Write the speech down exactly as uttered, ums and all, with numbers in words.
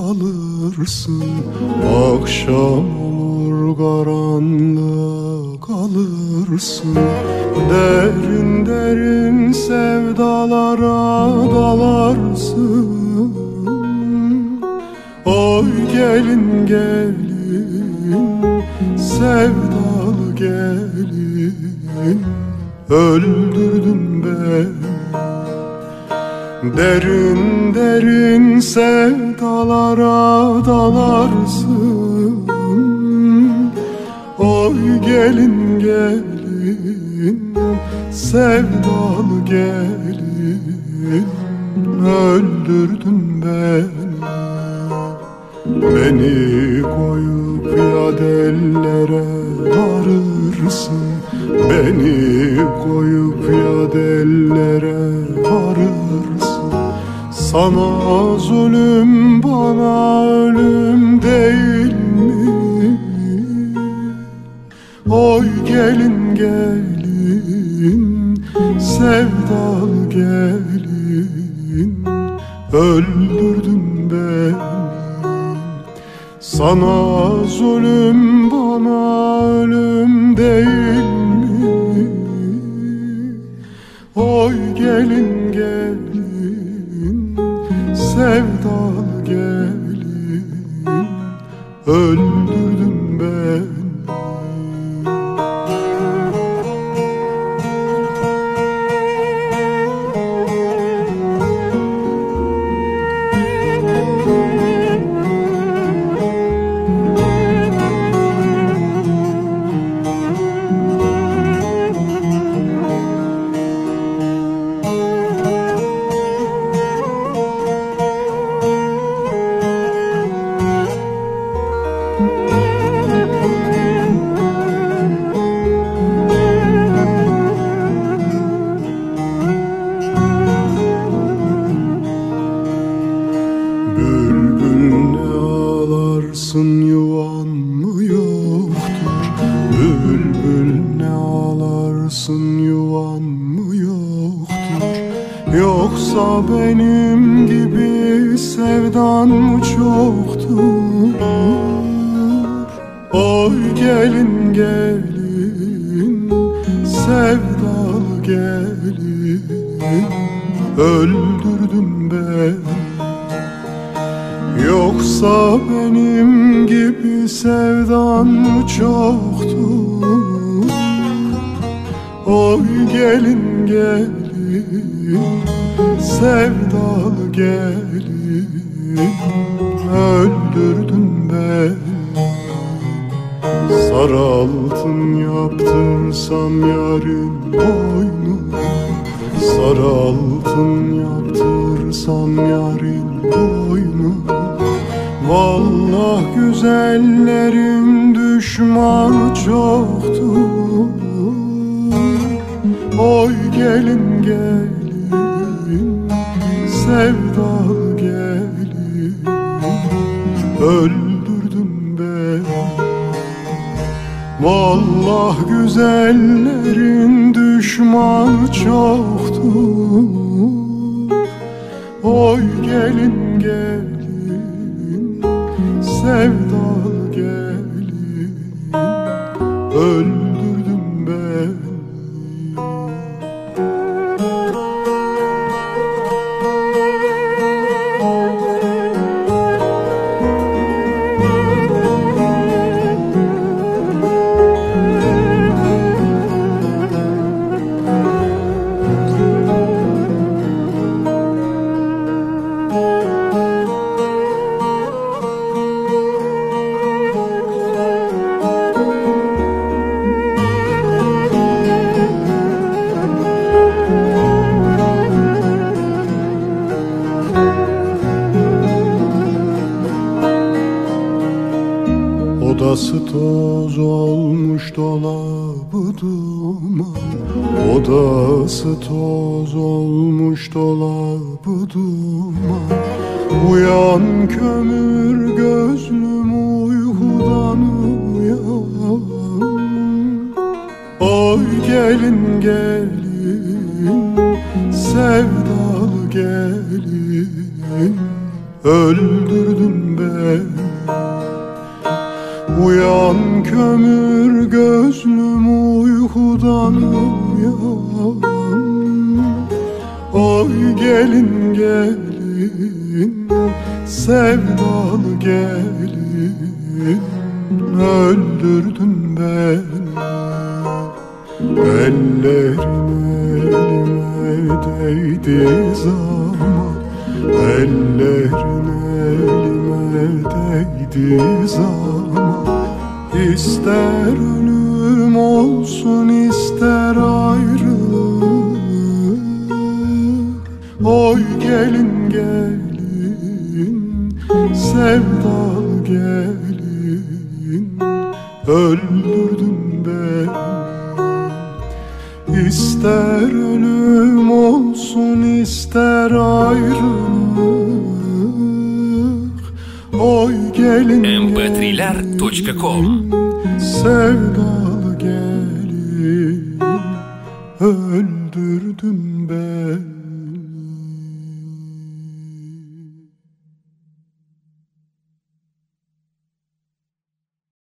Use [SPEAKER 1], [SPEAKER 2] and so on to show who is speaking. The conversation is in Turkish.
[SPEAKER 1] kalırsın. Akşam olur karanlığa kalırsın. Derin derin sevdalara dalarsın. Oy gelin gelin, sevdalı gelin, öldürdün beni. Derin derin sevdalara dalarsın. Oy gelin gelin, sevdalı gelin, öldürdün beni. Beni koyup yad ellere varırsın. Beni koyup yad ellere varırsın. Sana zulüm, bana ölüm değil mi? Oy gelin gelin, sevdalı gelin, öldürdün beni. Sana zulüm, bana ölüm değil mi? Oy gelin gelin, sevdalı gelin, öldürdün beni. Yuvan mı yoktur? Bülbül ne ağlarsın, yuvan mı yoktur? Yoksa benim gibi sevdan mı çoktur? Oy gelin gelin, sevdalı gelin, öldürdün beni. Yoksa benim gibi sevdan mı çoktur? Oy gelin gelin, sevdalı gelin, öldürdün beni. Sarı altın yaptırsam yarın boynu, sarı altın yaptırsam yarın boynu. Vallahi güzellerin düşmanı çoktur. Oy gelin gelin, sevdalı gelin, öldürdün beni. Vallahi güzellerin düşmanı çoktur. Oy gelin gelin, sevdalı gelin, öldürdün beni. Odası toz olmuş, dolabı duman. Odası toz olmuş, dolabı duman. Uyan kömür gözlüm, uykudan uyan. Oy gelin gelin, sevdalı gelin, öldürdün beni. Uyan kömür gözlüm uykudan uyan. Oy gelin gelin sevdalı gelin, öldürdün beni. Ellerin elime değdi zaman, ellerin elime değdi zaman. İster ölüm olsun ister ayrılık. Oy gelin gelin sevdalı gelin, öldürdün beni. İster ölüm olsun ister ayrılık. Oy gelin
[SPEAKER 2] em pe triler точка ком.
[SPEAKER 1] Sevdalı gelin, öldürdün beni.